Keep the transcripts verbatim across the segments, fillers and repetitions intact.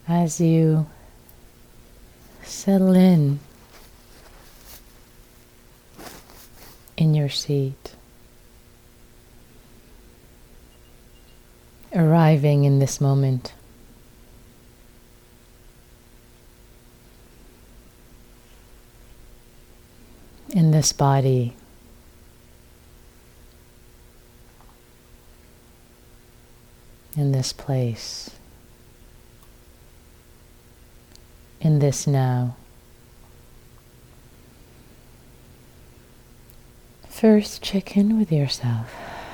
As you settle in in your seat, arriving in this moment, in this body, in this place, in this now. First, check in with yourself.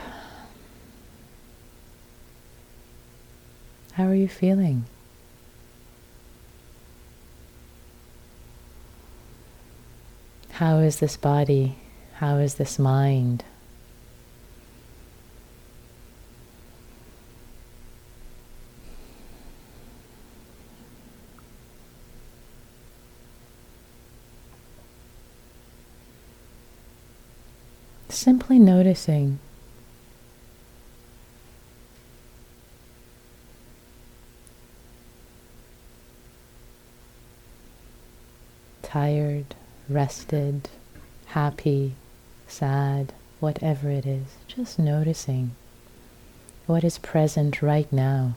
How are you feeling? How is this body? How is this mind? Simply noticing. Tired, rested, happy, sad, whatever it is, just noticing what is present right now.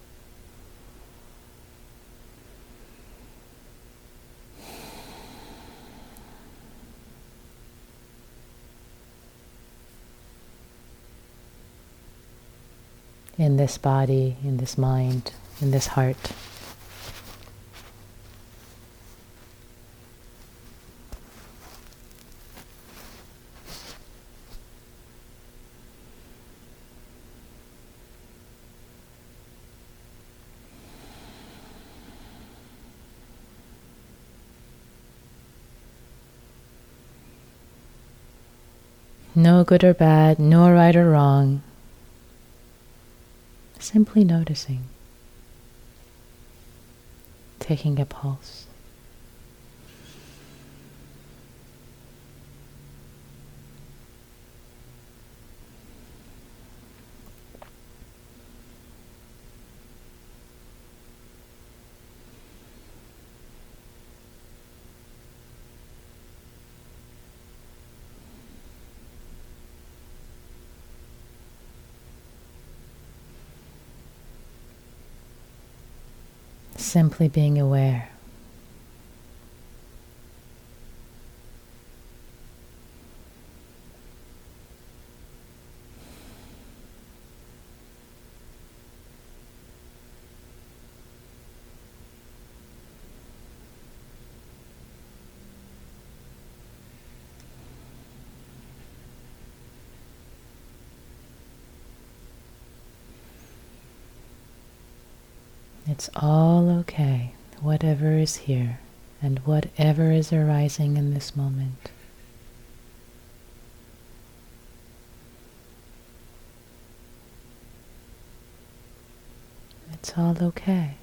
In this body, in this mind, in this heart. No good or bad, no right or wrong. Simply noticing. Taking a pulse. Simply being aware. It's all okay, whatever is here and whatever is arising in this moment. It's all okay.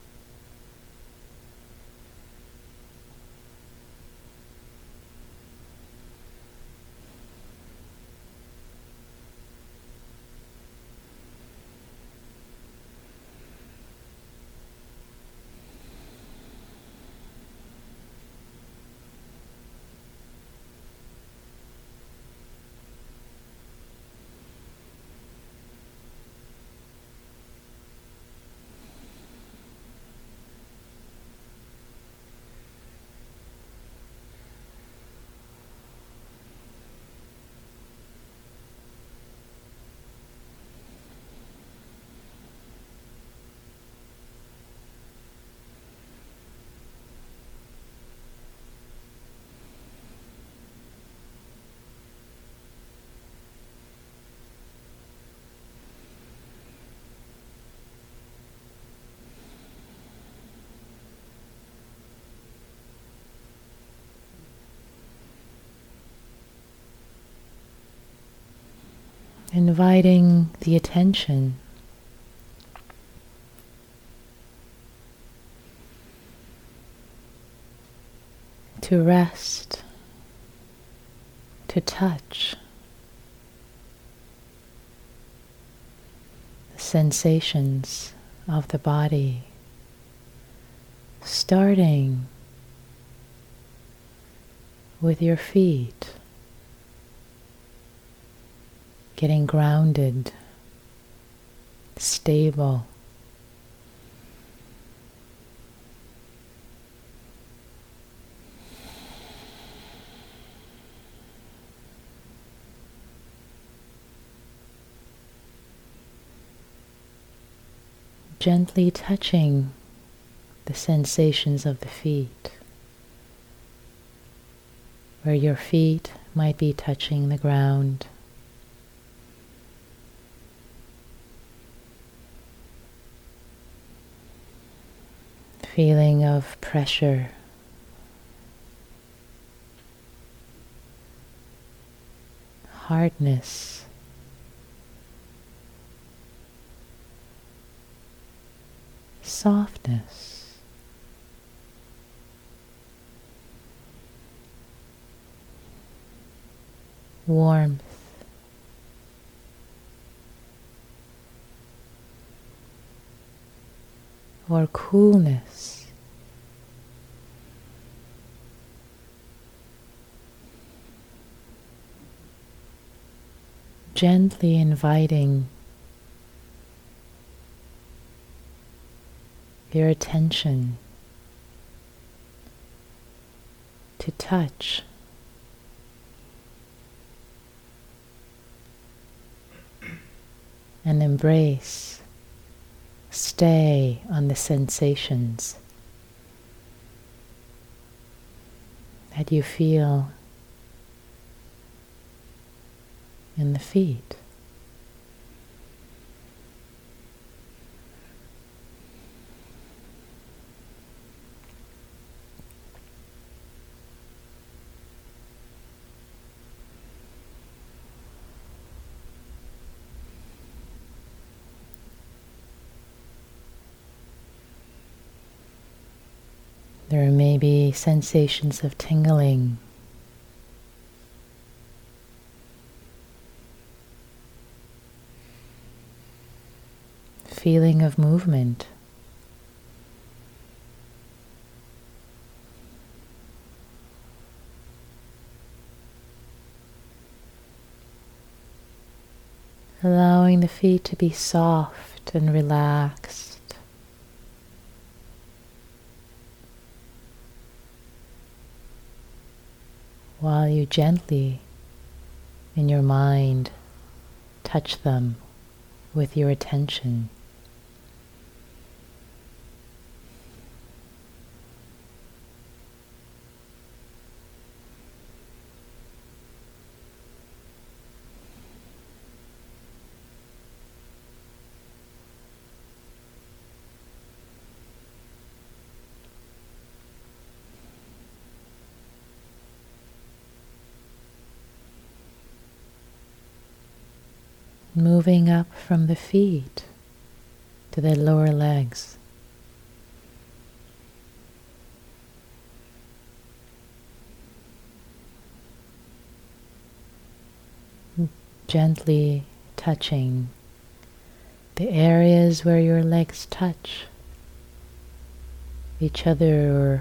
Inviting the attention to rest, to touch the sensations of the body starting with your feet, getting grounded, stable. Gently touching the sensations of the feet, where your feet might be touching the ground. Feeling of pressure, hardness, softness, warmth, or coolness. Gently inviting your attention to touch and embrace, stay on the sensations that you feel in the feet. There may be sensations of tingling, feeling of movement, allowing the feet to be soft and relaxed. While you gently, in your mind, touch them with your attention. Moving up from the feet to the lower legs. Gently touching the areas where your legs touch each other or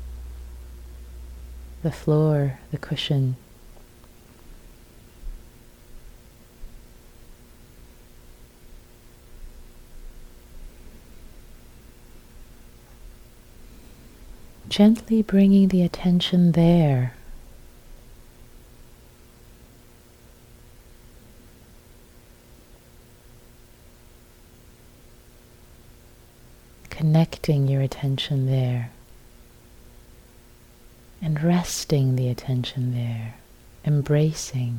the floor, the cushion. Gently bringing the attention there. Connecting your attention there. And resting the attention there. Embracing.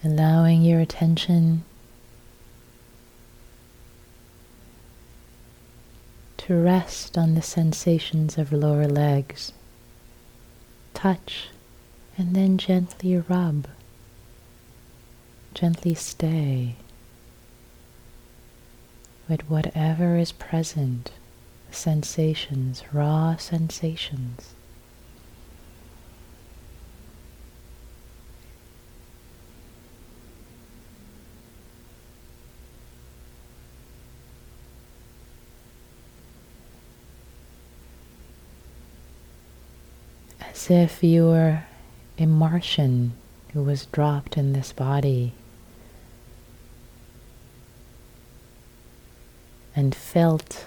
allowing your attention to rest on the sensations of lower legs. Touch and then gently rub, gently stay with whatever is present, sensations, raw sensations. As if you were a Martian who was dropped in this body and felt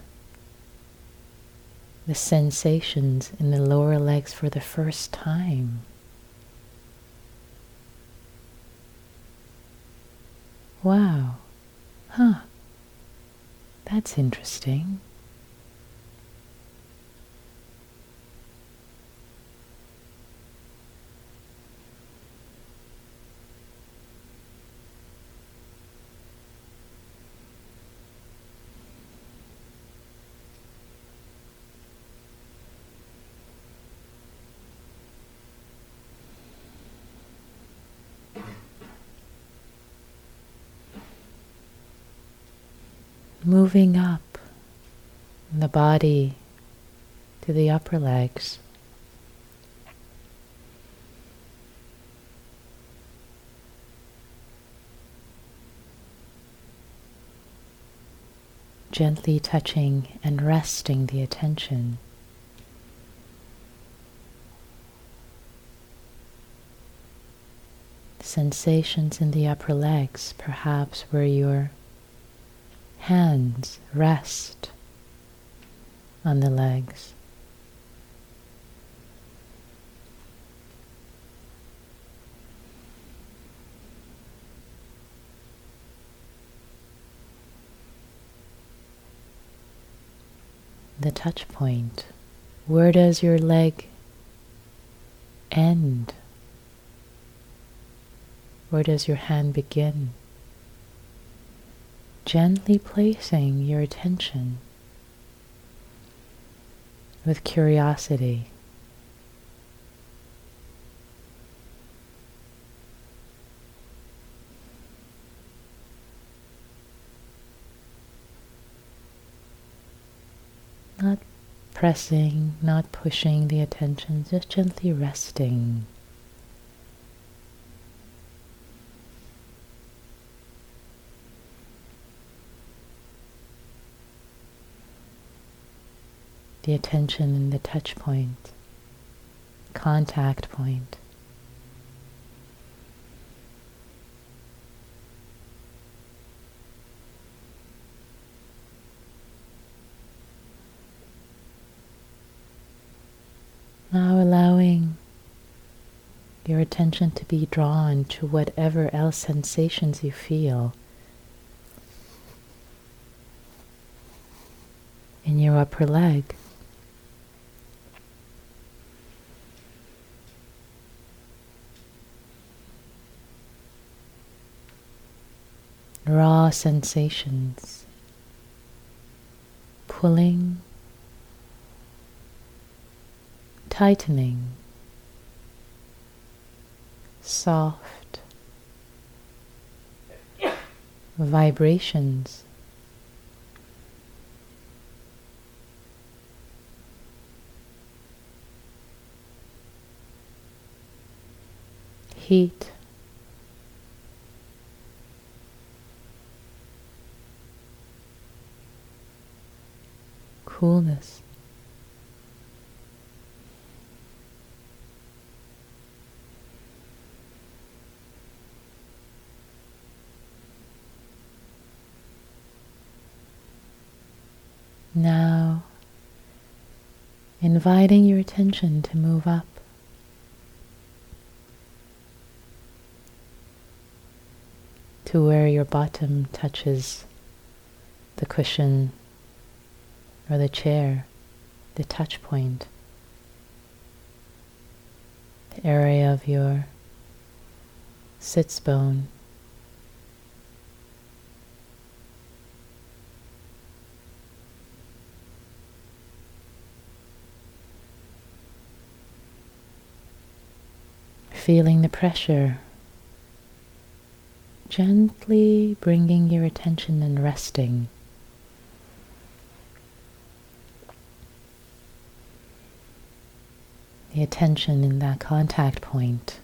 the sensations in the lower legs for the first time. Wow, huh, that's interesting. Moving up the body to the upper legs. Gently touching and resting the attention. Sensations in the upper legs, perhaps where your hands rest on the legs. The touch point. Where does your leg end? Where does your hand begin? Gently placing your attention with curiosity. Not pressing, not pushing the attention, just gently resting. The attention in the touch point, contact point. Now allowing your attention to be drawn to whatever else sensations you feel in your upper leg. Raw sensations, pulling, tightening, soft vibrations, heat, coolness. Now, inviting your attention to move up. To where your bottom touches the cushion or the chair, the touch point, the area of your sits bone, feeling the pressure, gently bringing your attention and resting. The attention in that contact point.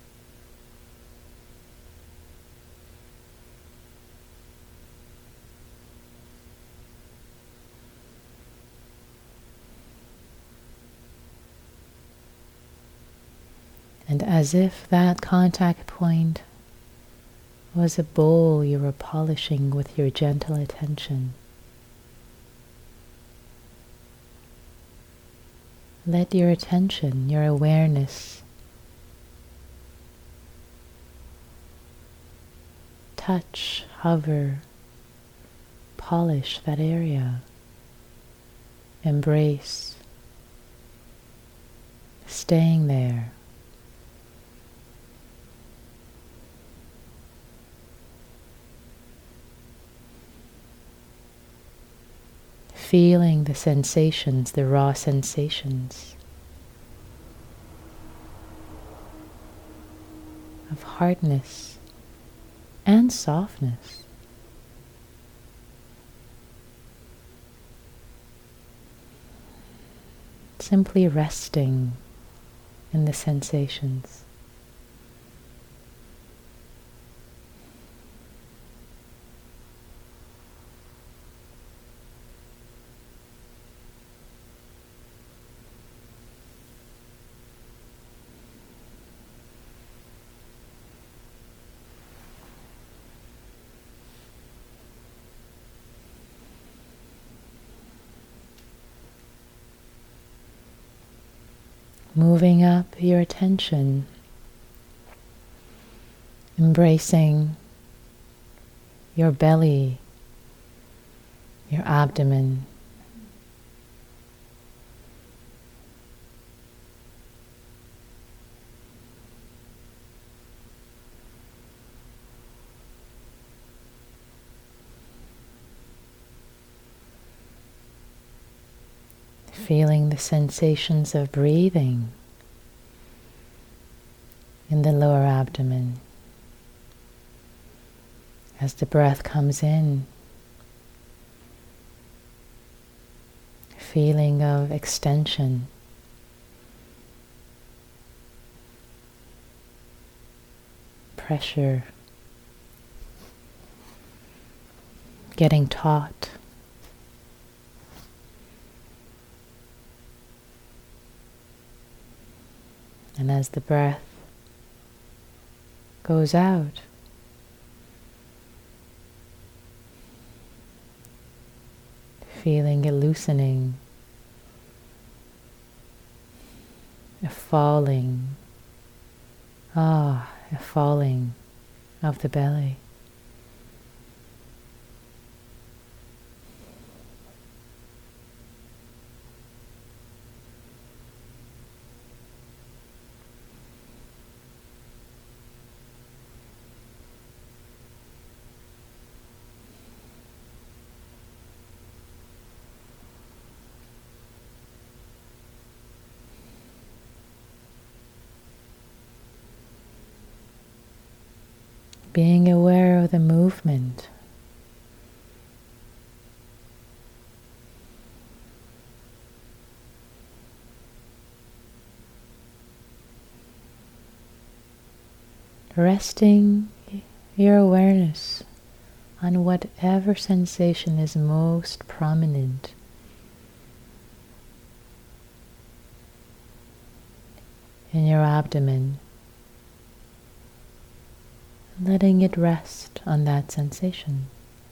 And as if that contact point was a bowl you were polishing with your gentle attention, let your attention, your awareness, touch, hover, polish that area, embrace, staying there. Feeling the sensations, the raw sensations of hardness and softness. Simply resting in the sensations. Moving up your attention, embracing your belly, your abdomen, feeling the sensations of breathing in the lower abdomen. As the breath comes in, feeling of extension, pressure, getting taut. And as the breath goes out, feeling a loosening, a falling, ah, a falling of the belly. Being aware of the movement. Resting your awareness on whatever sensation is most prominent in your abdomen. Letting it rest on that sensation.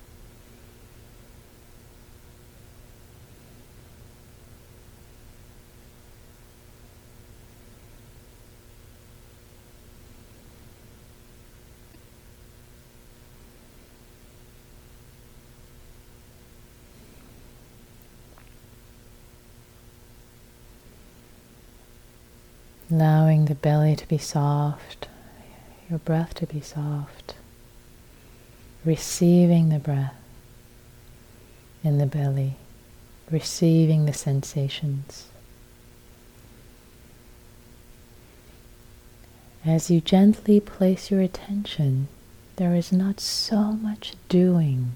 Allowing the belly to be soft, your breath to be soft, receiving the breath in the belly, receiving the sensations. As you gently place your attention, there is not so much doing,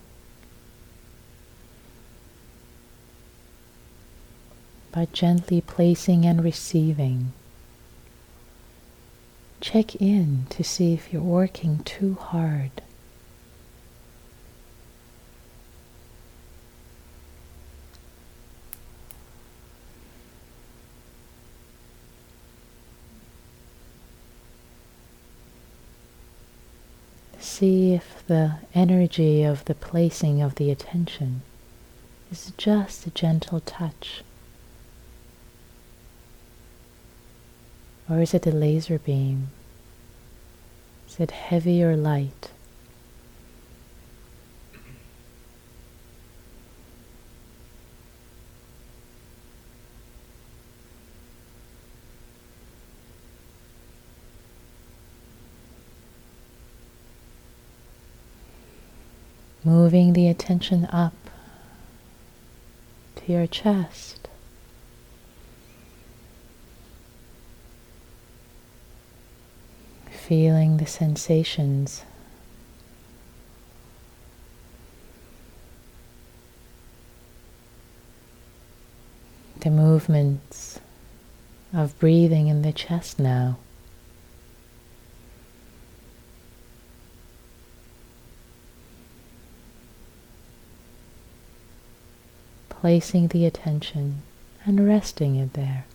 but gently placing and receiving. Check in to see if you're working too hard. See if the energy of the placing of the attention is just a gentle touch. Or is it a laser beam? Is it heavy or light? Moving the attention up to your chest. Feeling the sensations. The movements of breathing in the chest now. Placing the attention and resting it there.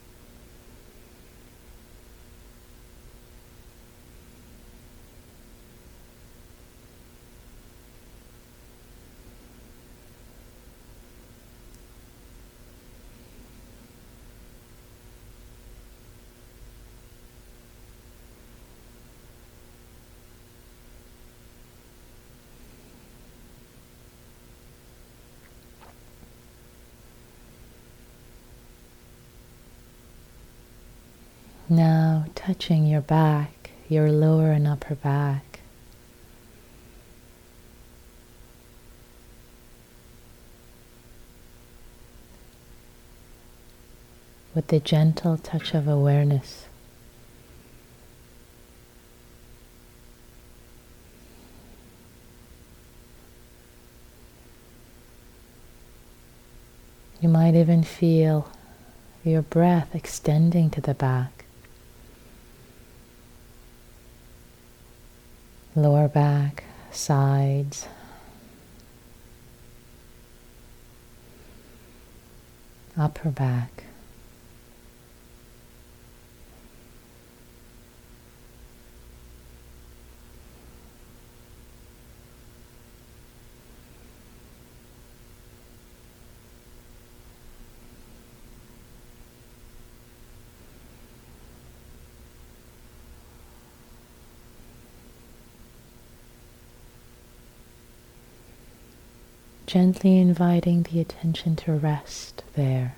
Now touching your back, your lower and upper back. With the gentle touch of awareness. You might even feel your breath extending to the back. Lower back, sides, upper back, gently inviting the attention to rest there.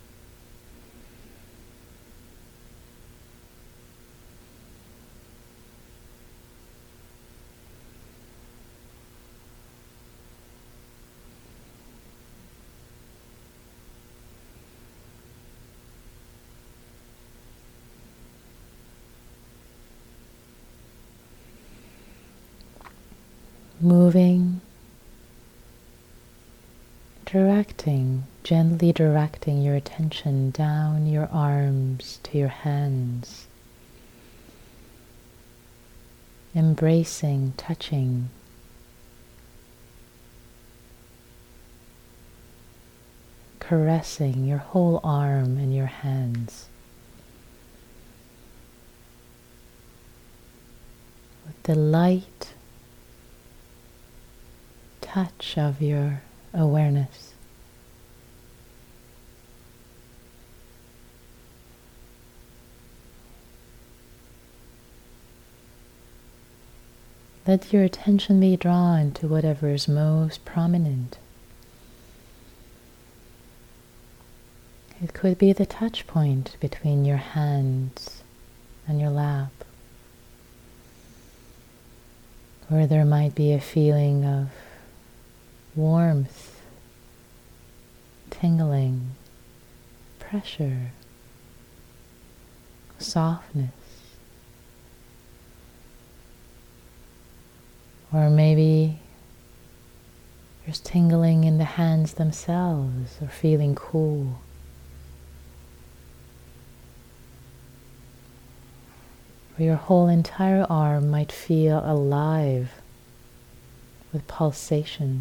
Moving, directing, gently directing your attention down your arms to your hands, embracing, touching, caressing your whole arm and your hands with the light touch of your awareness. Let your attention be drawn to whatever is most prominent. It could be the touch point between your hands and your lap, or there might be a feeling of warmth, tingling, pressure, softness, Or maybe there's tingling in the hands themselves, or feeling cool. Or your whole entire arm might feel alive with pulsation.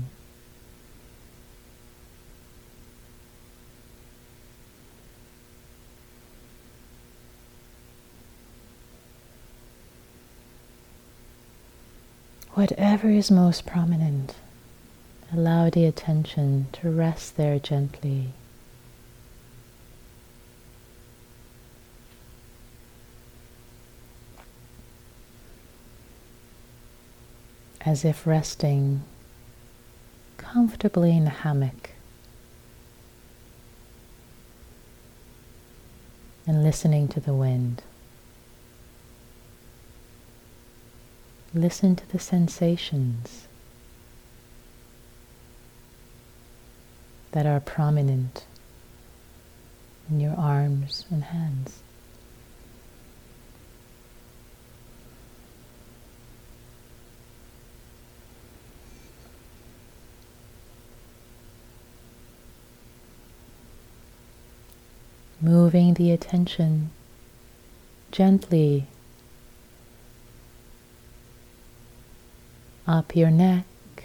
Whatever is most prominent, allow the attention to rest there gently. As if resting comfortably in a hammock and listening to the wind. Listen to the sensations that are prominent in your arms and hands. Moving the attention gently up your neck,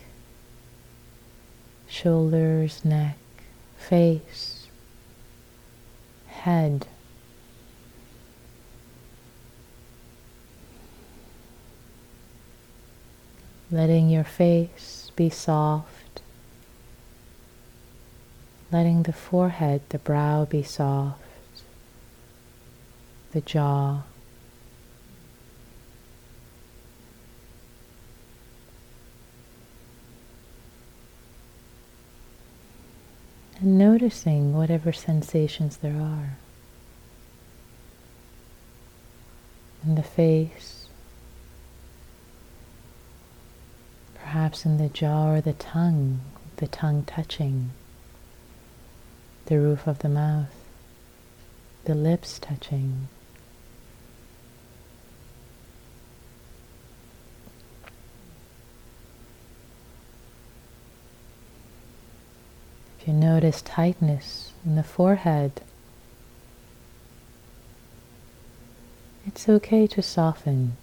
shoulders, neck, face, head. Letting your face be soft, letting the forehead, the brow be soft, the jaw. And noticing whatever sensations there are in the face, perhaps in the jaw or the tongue, the tongue touching the roof of the mouth, the lips touching. If you notice tightness in the forehead, it's okay to soften.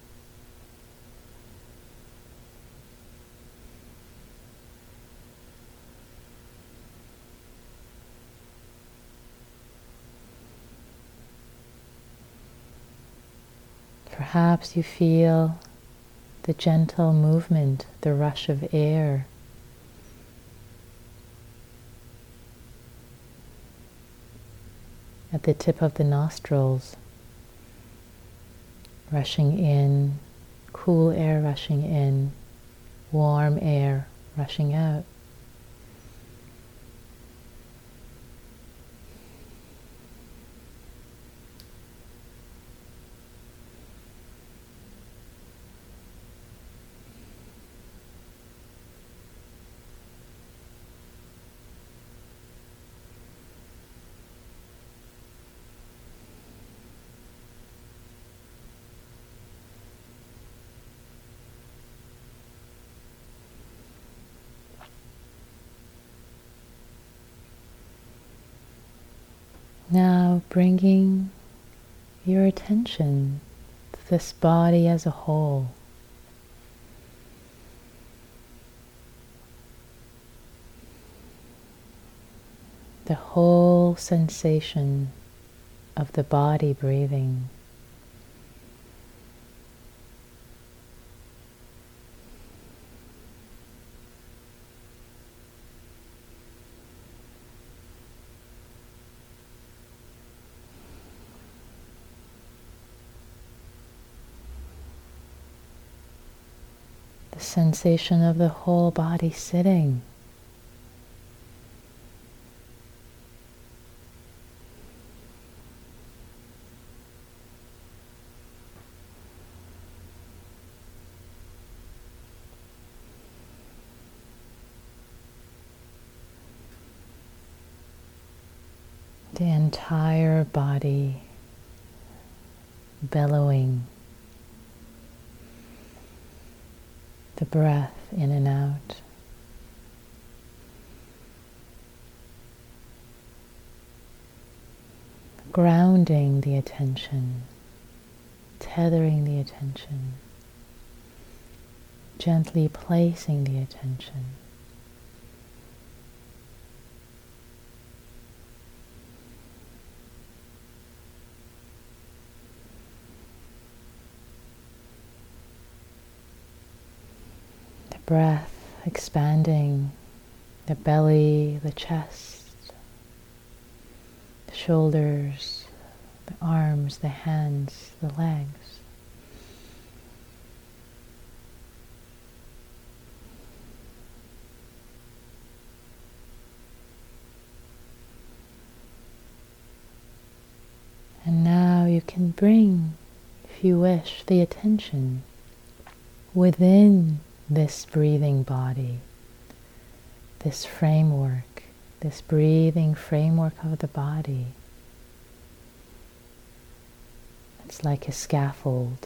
Perhaps you feel the gentle movement, the rush of air at the tip of the nostrils, rushing in, cool air rushing in, warm air rushing out. Now bringing your attention to this body as a whole. The whole sensation of the body breathing. The sensation of the whole body sitting. The entire body bellowing. the breath in and out. Grounding the attention, tethering the attention, gently placing the attention. The breath expanding the belly, the chest, the shoulders, the arms, the hands, the legs. And now you can bring, if you wish, the attention within this breathing body, this framework, this breathing framework of the body. It's like a scaffold.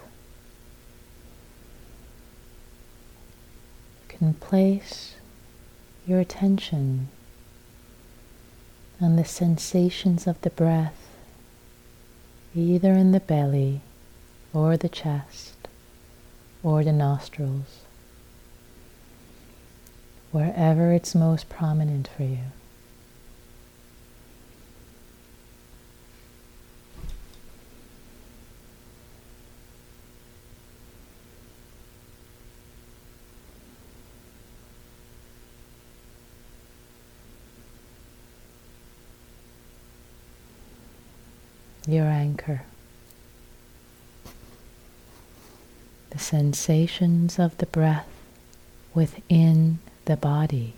You can place your attention on the sensations of the breath, either in the belly or the chest or the nostrils, wherever it's most prominent for you. Your anchor. The sensations of the breath within the body.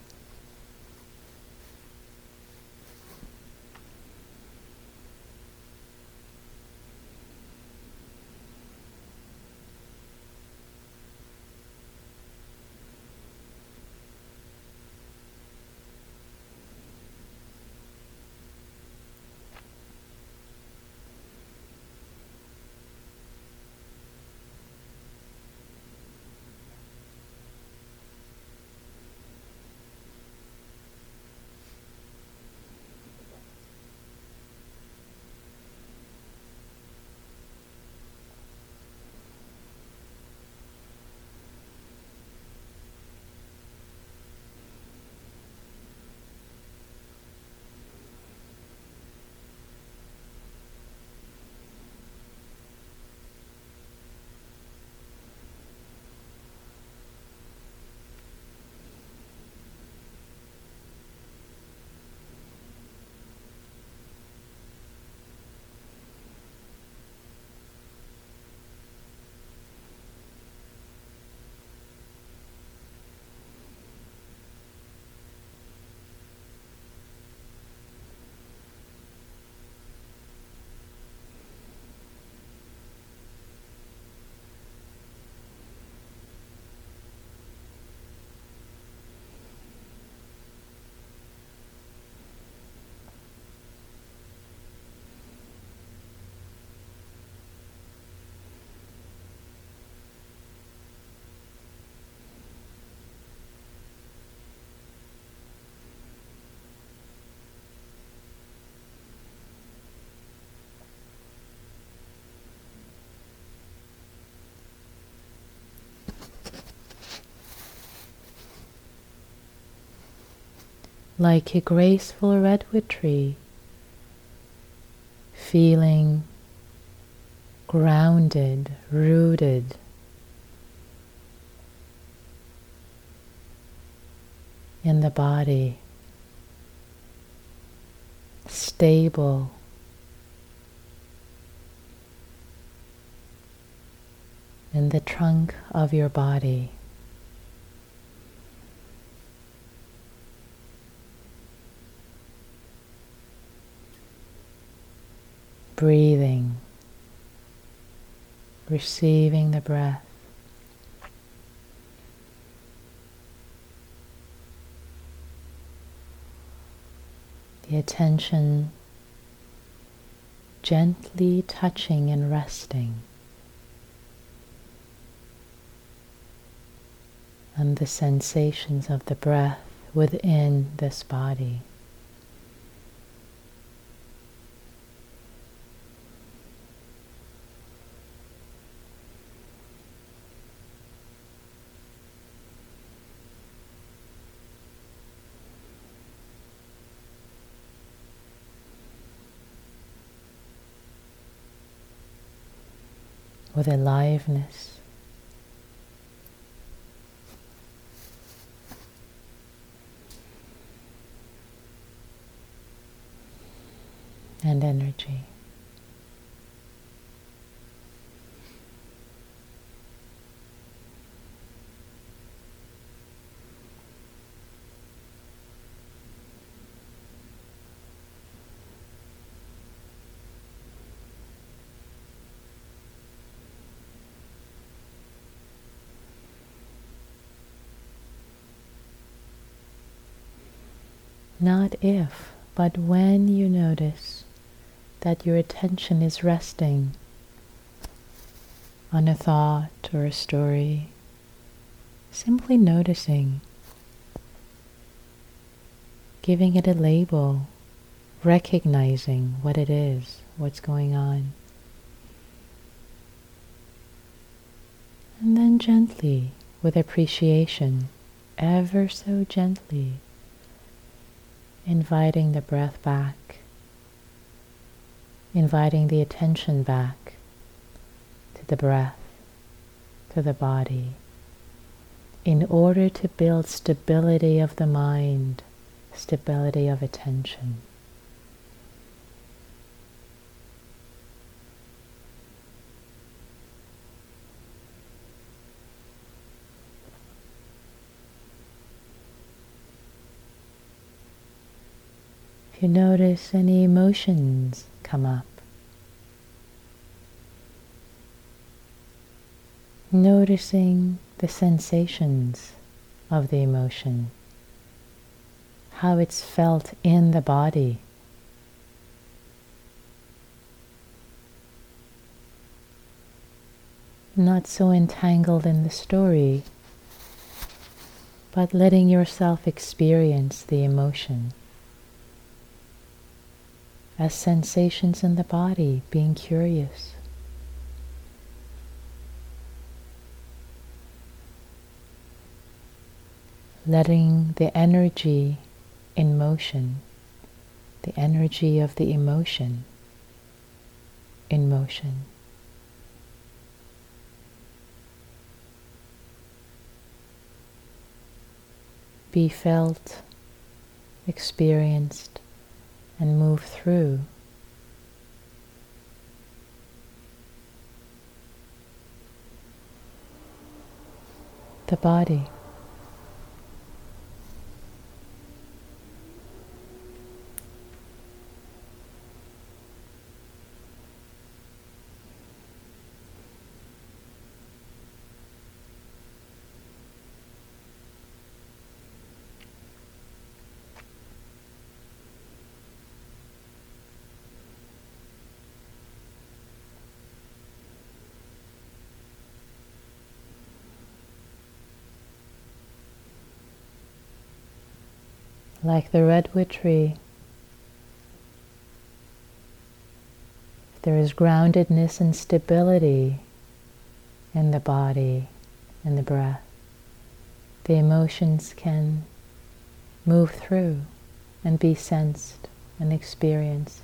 Like a graceful redwood tree, feeling grounded, rooted in the body, stable, in the trunk of your body. Breathing, receiving the breath. The attention gently touching and resting and the sensations of the breath within this body. With aliveness, and energy. Not if, but when you notice that your attention is resting on a thought or a story, simply noticing, giving it a label, recognizing what it is, what's going on. And then gently, with appreciation, ever so gently, inviting the breath back, inviting the attention back to the breath, to the body, in order to build stability of the mind, stability of attention. If you notice any emotions come up, noticing the sensations of the emotion, how it's felt in the body. Not so entangled in the story, but letting yourself experience the emotion as sensations in the body, being curious. Letting the energy in motion, the energy of the emotion in motion. Be felt, experienced, and move through. The body. Like the redwood tree, if there is groundedness and stability in the body and the breath, the emotions can move through and be sensed and experienced.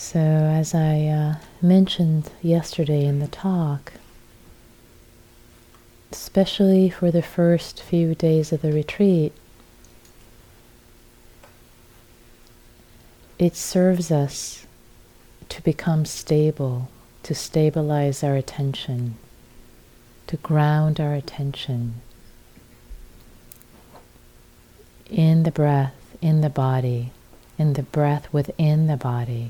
So as I uh, mentioned yesterday in the talk, especially for the first few days of the retreat, it serves us to become stable, to stabilize our attention, to ground our attention in the breath, in the body, in the breath within the body,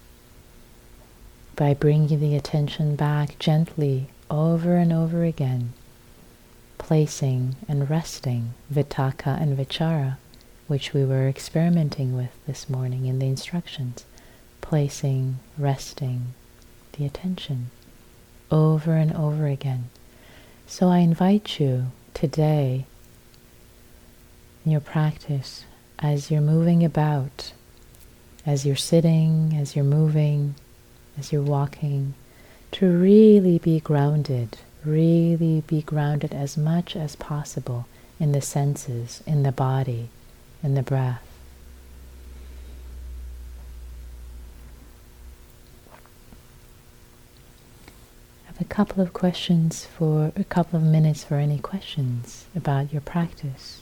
by bringing the attention back gently over and over again, placing and resting vitakka and vichara, which we were experimenting with this morning in the instructions, placing, resting the attention over and over again. So I invite you today in your practice, as you're moving about, as you're sitting, as you're moving, as you're walking, to really be grounded, really be grounded as much as possible in the senses, in the body, in the breath. I have a couple of questions for, a couple of minutes for any questions about your practice.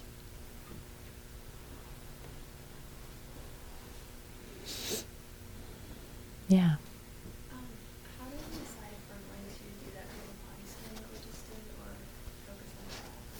Yeah. Um, how do you decide from when to do that little body scan that we just did, or focus on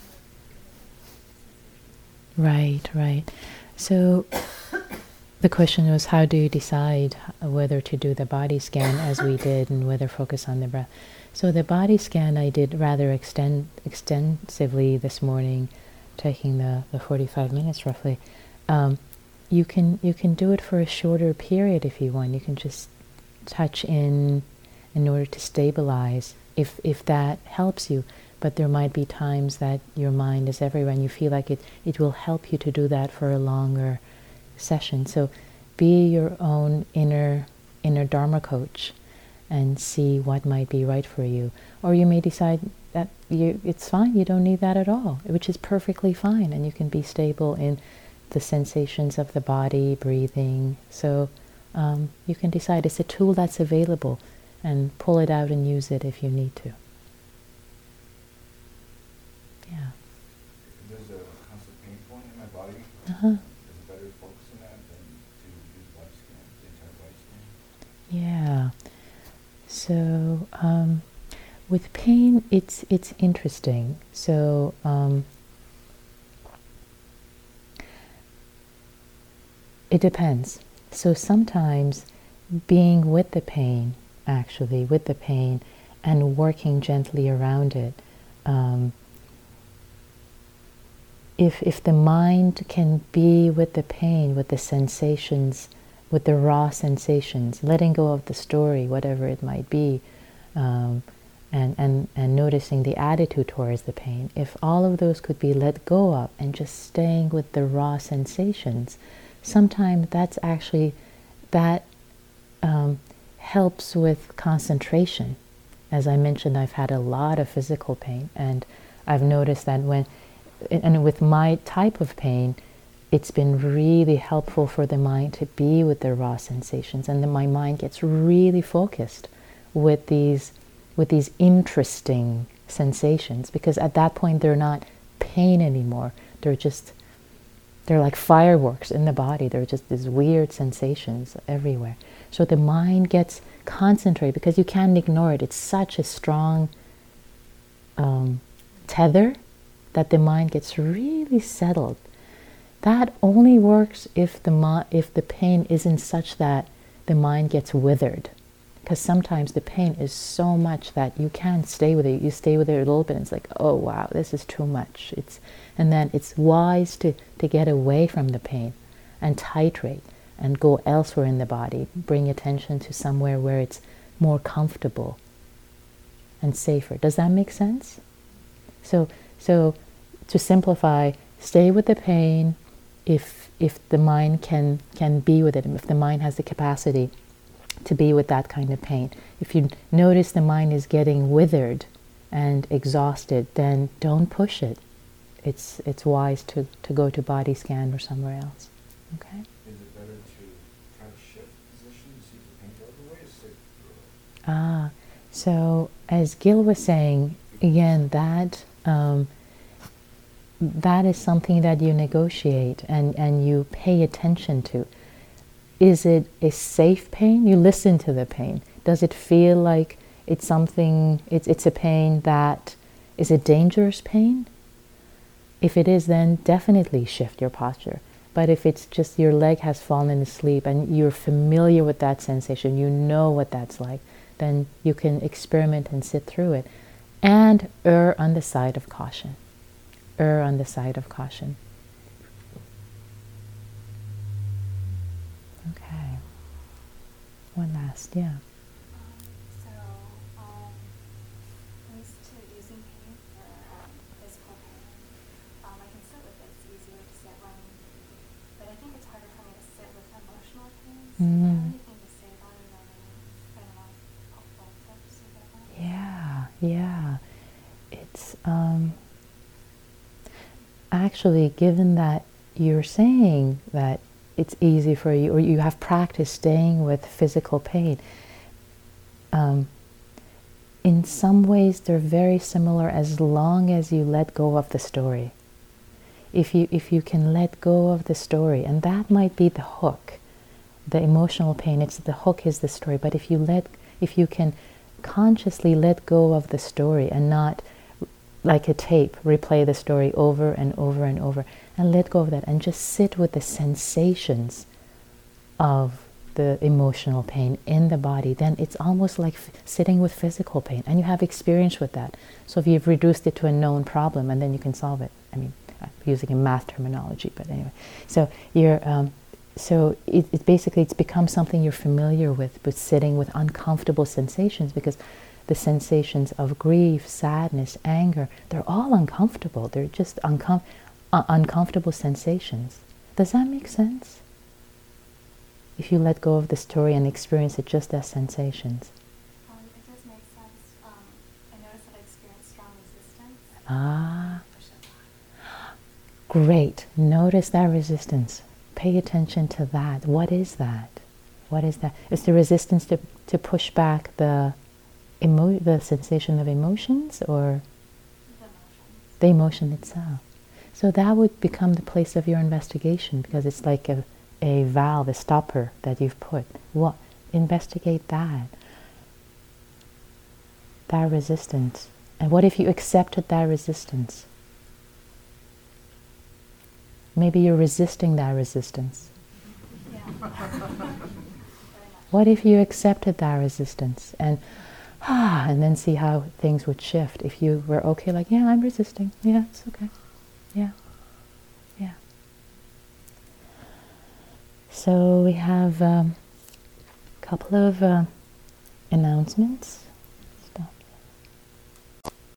the breath and the sensation? Right, right. So the question was, how do you decide whether to do the body scan as we did and whether focus on the breath? So the body scan I did rather extend, extensively this morning, taking the, the forty-five minutes roughly. Um, you can you can do it for a shorter period if you want. You can just touch in in order to stabilize, if if that helps you. But there might be times that your mind is everywhere and you feel like it, it will help you to do that for a longer session. So be your own inner inner Dharma coach and see what might be right for you. Or you may decide that you it's fine, you don't need that at all, which is perfectly fine, and you can be stable in the sensations of the body, breathing. So um, you can decide. It's a tool that's available, and pull it out and use it if you need to. Yeah. If there's a constant pain point in my body, Uh-huh. is it better to focus on that than to do the body scan, the entire body scan? Yeah. So um, with pain, it's it's interesting. So um, it depends. So sometimes being with the pain, actually with the pain, and working gently around it. Um, if if the mind can be with the pain, with the sensations, with the raw sensations, letting go of the story, whatever it might be, um, and, and, and noticing the attitude towards the pain, if all of those could be let go of and just staying with the raw sensations, sometimes that's actually, that um, helps with concentration. As I mentioned, I've had a lot of physical pain, and I've noticed that when, and with my type of pain, it's been really helpful for the mind to be with the raw sensations, and then my mind gets really focused with these with these interesting sensations, because at that point they're not pain anymore. They're just, they're like fireworks in the body. They're just these weird sensations everywhere. So the mind gets concentrated because you can't ignore it. It's such a strong um, tether that the mind gets really settled. That only works if the mo- if the pain isn't such that the mind gets withered. Because sometimes the pain is so much that you can't stay with it. You stay with it a little bit and it's like, oh wow, this is too much. It's and then it's wise to, to get away from the pain and titrate and go elsewhere in the body. Bring attention to somewhere where it's more comfortable and safer. Does that make sense? So so to simplify, stay with the pain if if the mind can can be with it, if the mind has the capacity to be with that kind of pain. If you notice the mind is getting withered and exhausted, then don't push it. It's it's wise to, to go to body scan or somewhere else. Okay? Is it better to try to shift position to see if the pain Ah, so as Gil was saying, again, that um, that is something that you negotiate and, and you pay attention to. Is it a safe pain? You listen to the pain. Does it feel like it's something, it's, it's a pain that is a dangerous pain? If it is, then definitely shift your posture. But if it's just your leg has fallen asleep and you're familiar with that sensation, you know what that's like, then you can experiment and sit through it. And err on the side of caution. Err on the side of caution. Okay. One last, yeah. Um, so, um, when it's to using pain for um, physical pain, um, I can sit with it. It's easier to sit when, but I think it's harder for me to sit with emotional pain. So, do you have Mm. anything to say about it, or any kind of helpful tips you get about it? Yeah, yeah. It's um, actually, given that you're saying that it's easy for you, or you have practiced staying with physical pain, um, in some ways they're very similar as long as you let go of the story. If you, if you can let go of the story, and that might be the hook, the emotional pain, it's the hook is the story, but if you let, if you can consciously let go of the story and not like a tape, replay the story over and over and over, and let go of that and just sit with the sensations of the emotional pain in the body, then it's almost like f- sitting with physical pain, and you have experience with that. So if you've reduced it to a known problem, and then you can solve it. I mean, I'm using a math terminology, but anyway. So you're, um, so it, it basically it's become something you're familiar with, but sitting with uncomfortable sensations, because the sensations of grief, sadness, anger, they're all uncomfortable. They're just uncom- uh, uncomfortable sensations. Does that make sense? If you let go of the story and experience it just as sensations. Um, it does make sense. Um, I notice that I experience strong resistance. Ah, Push it back. great. Notice that resistance. Pay attention to that. What is that? What is that? Is the resistance to, to push back the emo- the sensation of emotions, or The emotions. the emotion itself? So that would become the place of your investigation, because it's like a, a valve, a stopper that you've put. What? Investigate that. That resistance. And what if you accepted that resistance? Maybe you're resisting that resistance. Yeah. Very much. What if you accepted that resistance and ah, and then see how things would shift if you were okay, like, yeah, I'm resisting. Yeah, it's okay. Yeah. Yeah. So we have a um, couple of uh, announcements.